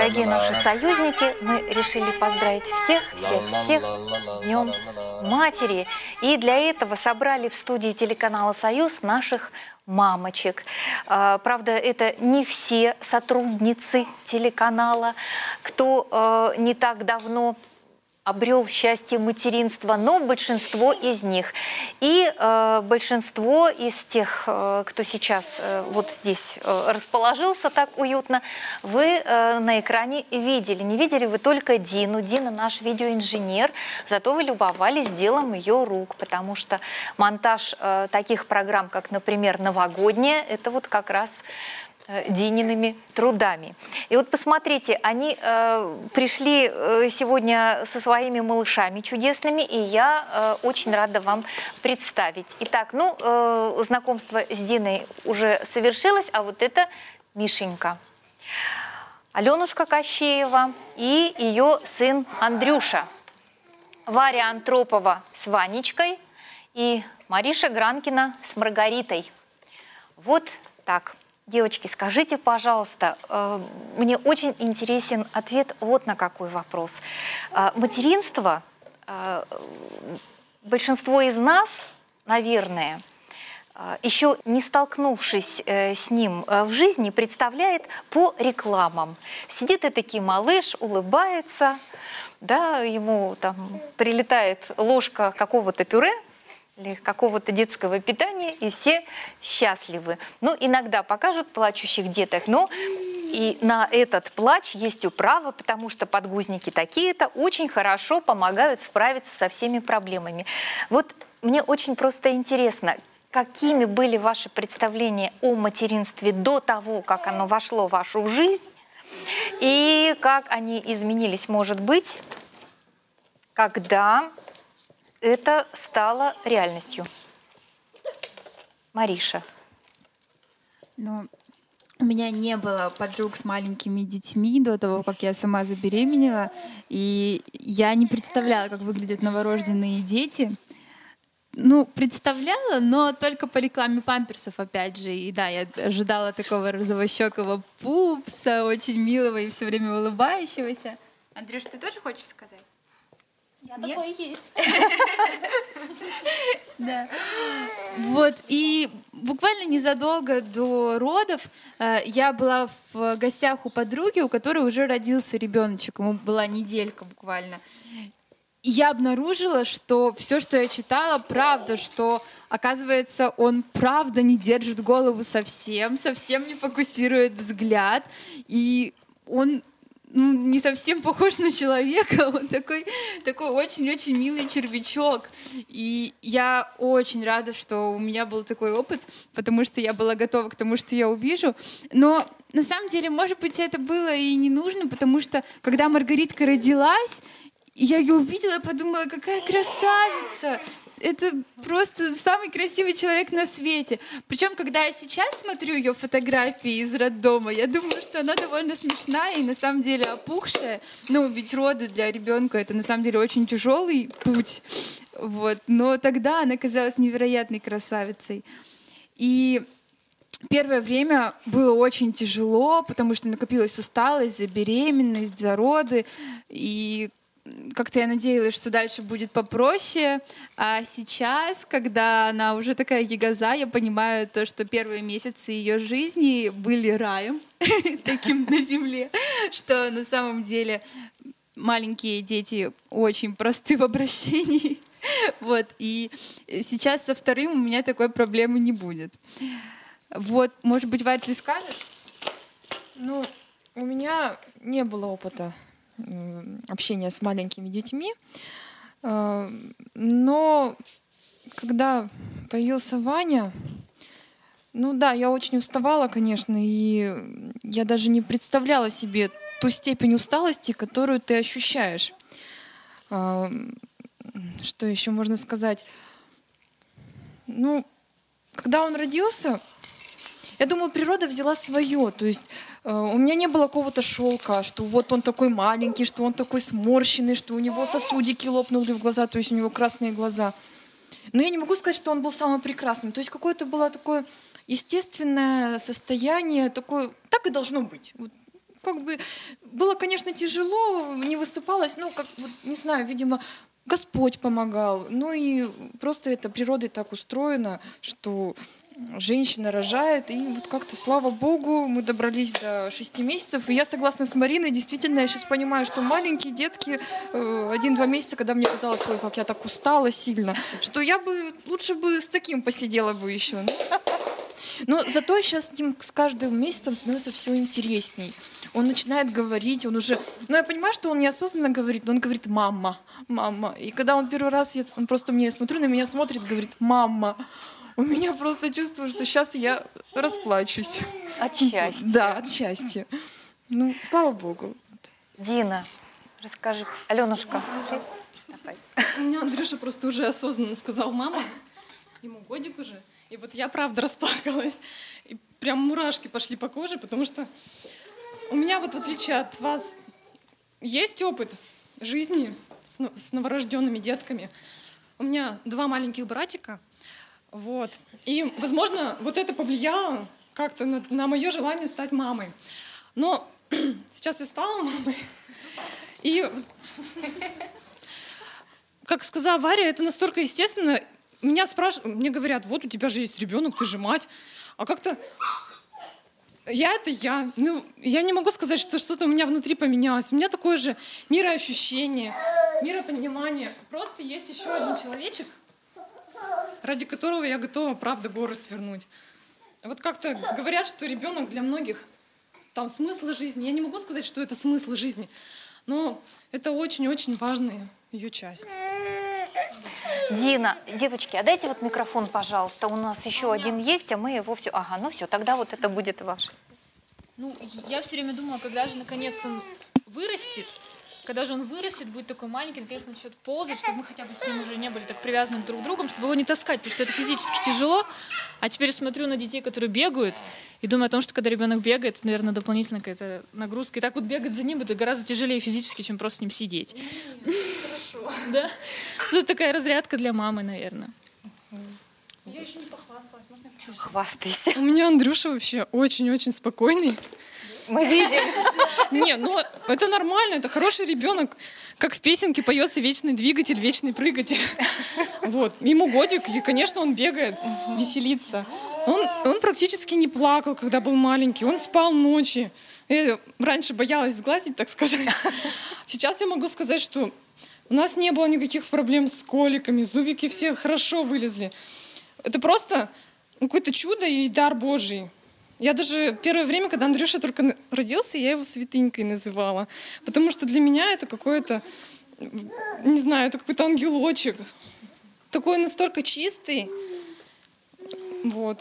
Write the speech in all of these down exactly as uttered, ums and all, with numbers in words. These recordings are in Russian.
Дорогие наши союзники, мы решили поздравить всех, всех, всех с Днем Матери. И для этого собрали в студии телеканала «Союз» наших мамочек. Правда, это не все сотрудницы телеканала, кто не так давно обрел счастье материнства, но большинство из них. И э, большинство из тех, э, кто сейчас э, вот здесь э, расположился так уютно, вы э, на экране видели. Не видели вы только Дину. Дина наш видеоинженер, зато вы любовались делом ее рук, потому что монтаж э, таких программ, как, например, «Новогодняя», это вот как раз Диниными трудами. И вот посмотрите, они э, пришли э, сегодня со своими малышами чудесными, и я э, очень рада вам представить. Итак, ну, э, знакомство с Диной уже совершилось, а вот это Мишенька. Аленушка Кощеева и ее сын Андрюша. Варя Антропова с Ванечкой и Мариша Гранкина с Маргаритой. Вот так. Девочки, скажите, пожалуйста, э, мне очень интересен ответ вот на какой вопрос. Э, материнство, э, большинство из нас, наверное, э, еще не столкнувшись э, с ним э, в жизни, представляет по рекламам. Сидит этакий малыш, улыбается, да, ему там прилетает ложка какого-то пюре, или какого-то детского питания, и все счастливы. Ну, иногда покажут плачущих деток, но и на этот плач есть управа, потому что подгузники такие-то очень хорошо помогают справиться со всеми проблемами. Вот мне очень просто интересно, какими были ваши представления о материнстве до того, как оно вошло в вашу жизнь, и как они изменились, может быть, когда это стало реальностью. Мариша. Ну, у меня не было подруг с маленькими детьми до того, как я сама забеременела. И я не представляла, как выглядят новорожденные дети. Ну, представляла, но только по рекламе памперсов, опять же. И да, я ожидала такого розовощекого пупса, очень милого и все время улыбающегося. Андрюш, ты тоже хочешь сказать? Я такое есть. Да. Вот, и буквально незадолго до родов э, я была в гостях у подруги, у которой уже родился ребеночек, ему была неделька буквально. И я обнаружила, что все, что я читала, правда, что, оказывается, он правда не держит голову совсем, совсем не фокусирует взгляд, и он ну, не совсем похож на человека, он такой, такой очень-очень милый червячок. И я очень рада, что у меня был такой опыт, потому что я была готова к тому, что я увижу. Но на самом деле, может быть, это было и не нужно, потому что когда Маргаритка родилась, я ее увидела и подумала, какая красавица! Это просто самый красивый человек на свете. Причем, когда я сейчас смотрю ее фотографии из роддома, я думаю, что она довольно смешная и на самом деле опухшая. Ну, ведь роды для ребенка — это на самом деле очень тяжелый путь. Вот. Но тогда она казалась невероятной красавицей. И первое время было очень тяжело, потому что накопилась усталость за беременность, за роды. И как-то я надеялась, что дальше будет попроще. А сейчас, когда она уже такая ягоза, я понимаю то, что первые месяцы ее жизни были раем таким на земле, что на самом деле маленькие дети очень просты в обращении. Вот. И сейчас со вторым у меня такой проблемы не будет. Вот, может быть, Варя, ты скажешь? Ну, у меня не было опыта общения с маленькими детьми, но когда появился Ваня, ну да, я очень уставала, конечно, и я даже не представляла себе ту степень усталости, которую ты ощущаешь. Что еще можно сказать? Ну, когда он родился, я думаю, природа взяла свое. То есть э, у меня не было какого-то шелка, что вот он такой маленький, что он такой сморщенный, что у него сосудики лопнули в глаза, то есть у него красные глаза. Но я не могу сказать, что он был самым прекрасным. То есть какое-то было такое естественное состояние, такое, так и должно быть. Вот, как бы было, конечно, тяжело, не высыпалась, ну, как, вот, не знаю, видимо, Господь помогал. Ну и просто это природой так устроено, что женщина рожает, и вот как-то, слава Богу, мы добрались до шести месяцев. И я согласна с Мариной, действительно, я сейчас понимаю, что маленькие детки, один-два месяца, когда мне казалось, ой, как я так устала сильно, что я бы лучше бы с таким посидела бы еще. Но зато сейчас с ним с каждым месяцем становится все интересней. Он начинает говорить, он уже... Ну, я понимаю, что он неосознанно говорит, но он говорит «мама, мама». И когда он первый раз, я, он просто мне, я смотрю, на меня смотрит, говорит «мама». У меня просто чувство, что сейчас я расплачусь. От счастья. Да, от счастья. Ну, слава Богу. Дина, расскажи. Аленушка. У меня Андрюша просто уже осознанно сказал «мама». Ему годик уже. И вот я правда расплакалась. И прям мурашки пошли по коже, потому что у меня вот в отличие от вас есть опыт жизни с новорожденными детками. У меня два маленьких братика. Вот. И, возможно, вот это повлияло как-то на, на мое желание стать мамой. Но сейчас я стала мамой. И, как сказала Варя, это настолько естественно. Меня спрашивают, мне говорят, вот у тебя же есть ребенок, ты же мать. А как-то я это я. Ну, я не могу сказать, что что-то у меня внутри поменялось. У меня такое же мироощущение, миропонимание. Просто есть еще один человечек, ради которого я готова, правда, горы свернуть. Вот как-то говорят, что ребенок для многих там смысл жизни. Я не могу сказать, что это смысл жизни, но это очень-очень важная ее часть. Дина, девочки, а дайте вот микрофон, пожалуйста. У нас еще один есть, а мы его все... Ага, ну все, тогда вот это будет ваш. Ну, я все время думала, когда же наконец он вырастет, когда же он вырастет, будет такой маленький, наконец начнет ползать, чтобы мы хотя бы с ним уже не были так привязаны друг к другу, чтобы его не таскать, потому что это физически тяжело. А теперь смотрю на детей, которые бегают, и думаю о том, что когда ребенок бегает, это, наверное, дополнительная какая-то нагрузка. И так вот бегать за ним это гораздо тяжелее физически, чем просто с ним сидеть. Хорошо. Да? Тут такая разрядка для мамы, наверное. Я еще не похвасталась, можно я покажу? Хвастайся. У меня Андрюша вообще очень-очень спокойный. Мы видим. Не, ну это нормально, это хороший ребенок. Как в песенке поется «Вечный двигатель, вечный прыгатель». Вот. Ему годик, и, конечно, он бегает, веселится. Он, он практически не плакал, когда был маленький. Он спал ночи. Я раньше боялась сглазить, так сказать. Сейчас я могу сказать, что у нас не было никаких проблем с коликами. Зубики все хорошо вылезли. Это просто какое-то чудо и дар Божий. Я даже первое время, когда Андрюша только родился, я его святынькой называла. Потому что для меня это какой-то, не знаю, это какой-то ангелочек. Такой настолько чистый. Вот.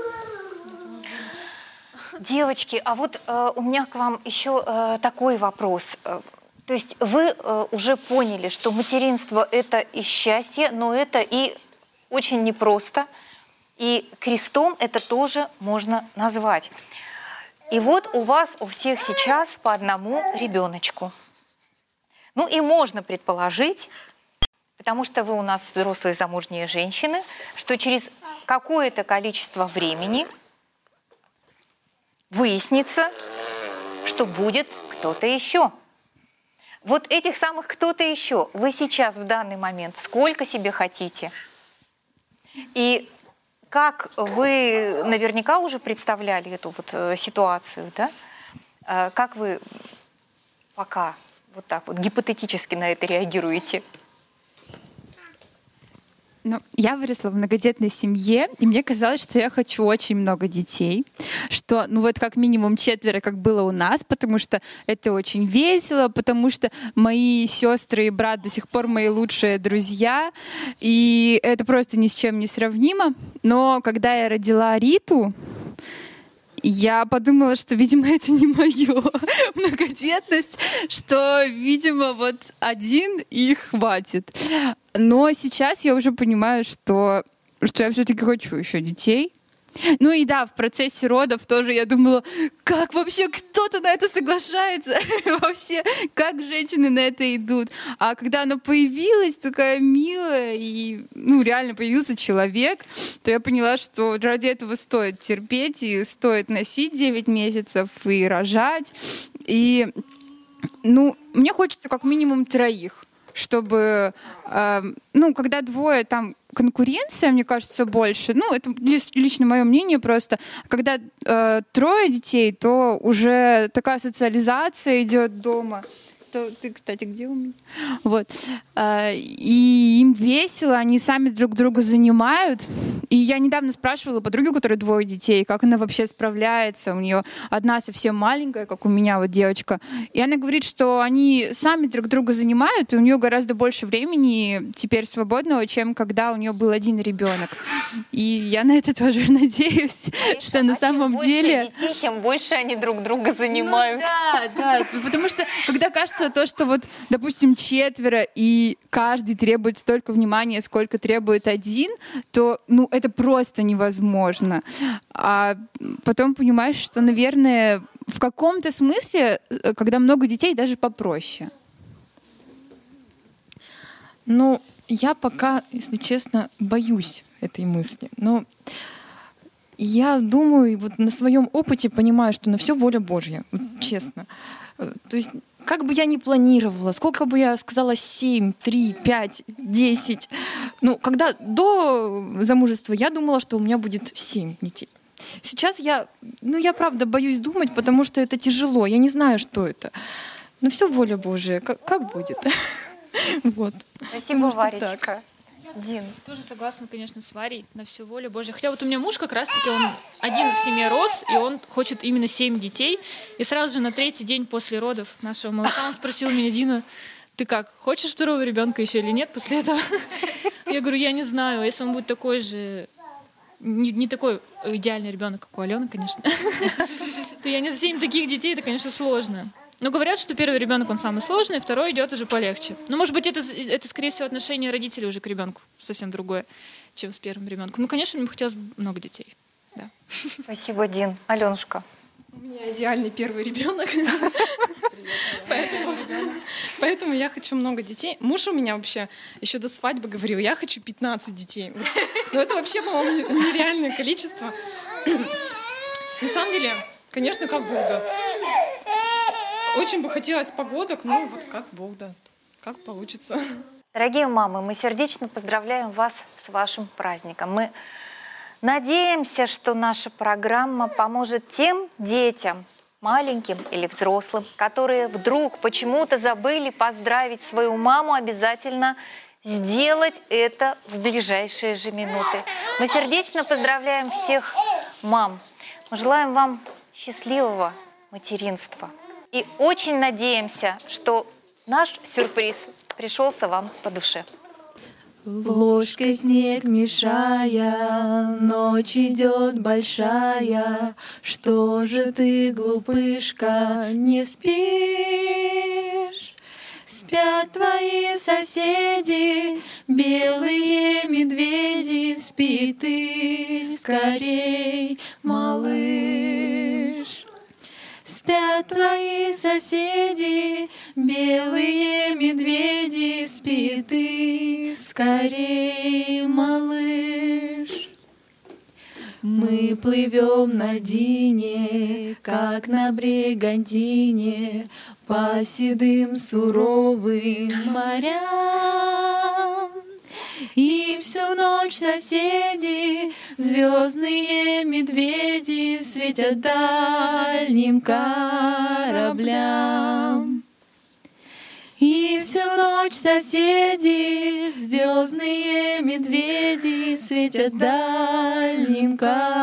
Девочки, а вот э, у меня к вам еще э, такой вопрос. Э, То есть вы э, уже поняли, что материнство – это и счастье, но это и очень непросто. И крестом это тоже можно назвать. И вот у вас у всех сейчас по одному ребеночку. Ну и можно предположить, потому что вы у нас взрослые замужние женщины, что через какое-то количество времени выяснится, что будет кто-то еще. Вот этих самых кто-то еще вы сейчас в данный момент сколько себе хотите? И как вы наверняка уже представляли эту вот э, ситуацию, да? Э, как вы пока вот так вот гипотетически на это реагируете? Ну, я выросла в многодетной семье, и мне казалось, что я хочу очень много детей, что, ну вот как минимум четверо, как было у нас, потому что это очень весело, потому что мои сестры и брат до сих пор мои лучшие друзья, и это просто ни с чем не сравнимо. Но когда я родила Риту, я подумала, что, видимо, это не мое многодетность, что, видимо, вот один и хватит. Но сейчас я уже понимаю, что, что я все-таки хочу еще детей. Ну и да, в процессе родов тоже я думала, как вообще кто-то на это соглашается? Вообще, как женщины на это идут? А когда она появилась, такая милая, и ну, реально появился человек, то я поняла, что ради этого стоит терпеть, и стоит носить девять месяцев, и рожать. И, ну, мне хочется как минимум троих, чтобы, э, ну, когда двое, там конкуренция, мне кажется, больше. Ну, это лично мое мнение просто. Когда э, трое детей, то уже такая социализация идет дома. То, ты, кстати, где у меня? Вот. Э, и им весело, они сами друг друга занимают. И я недавно спрашивала подруги, у которой двое детей, как она вообще справляется. У нее одна совсем маленькая, как у меня вот девочка. И она говорит, что они сами друг друга занимают, и у нее гораздо больше времени теперь свободного, чем когда у нее был один ребенок. И я на это тоже надеюсь, конечно, что на а самом чем деле... Больше детей, тем больше они друг друга занимают. Ну, да, да. Потому что когда кажется то, что вот, допустим, четверо, и каждый требует столько внимания, сколько требует один, то, ну, это просто невозможно. А потом понимаешь, что, наверное, в каком-то смысле, когда много детей, даже попроще. Ну, я пока, если честно, боюсь этой мысли. Но я думаю, вот на своем опыте понимаю, что на все воля Божья, вот честно. То есть как бы я ни планировала, сколько бы я сказала семь, три, пять, десять, ну, когда до замужества я думала, что у меня будет семь детей. Сейчас я, ну, я правда боюсь думать, потому что это тяжело, я не знаю, что это. Но все воля Божия, как, как будет. Вот. Спасибо, Варечка. Дин. Тоже согласна, конечно, с Варей, на всю волю Божью. Хотя вот у меня муж как раз-таки, он один в семье рос, и он хочет именно семь детей. И сразу же на третий день после родов нашего малыша он спросил меня: Дина, ты как, хочешь второго ребенка еще или нет после этого? Я говорю, я не знаю, если он будет такой же, не, не такой идеальный ребенок, как у Алены, конечно, то я не за семь таких детей, это, конечно, сложно. Но говорят, что первый ребенок он самый сложный, второй идет уже полегче. Но, может быть, это, это скорее всего, отношение родителей уже к ребенку совсем другое, чем с первым ребенком. Ну, конечно, мне бы хотелось много детей. Да. Спасибо, Дин. Аленушка. У меня идеальный первый ребенок. Поэтому я хочу много детей. Муж у меня вообще еще до свадьбы говорил, я хочу пятнадцать детей. Но это вообще, по-моему, нереальное количество. На самом деле, конечно, как Бог даст. Очень бы хотелось погодок, но вот как Бог даст, как получится. Дорогие мамы, мы сердечно поздравляем вас с вашим праздником. Мы надеемся, что наша программа поможет тем детям, маленьким или взрослым, которые вдруг почему-то забыли поздравить свою маму, обязательно сделать это в ближайшие же минуты. Мы сердечно поздравляем всех мам. Мы желаем вам счастливого материнства. И очень надеемся, что наш сюрприз пришелся вам по душе. Ложкой снег мешая, ночь идет большая. Что же ты, глупышка, не спишь? Спят твои соседи, белые медведи. Спи ты скорей, малыш. Спят твои соседи, белые медведи. Спи ты скорей, малыш. Мы плывем на льдине, как на бригантине, по седым суровым морям. И всю ночь соседи, звездные медведи, светят дальним кораблям. И всю ночь соседи, звездные медведи, светят дальним кораблям.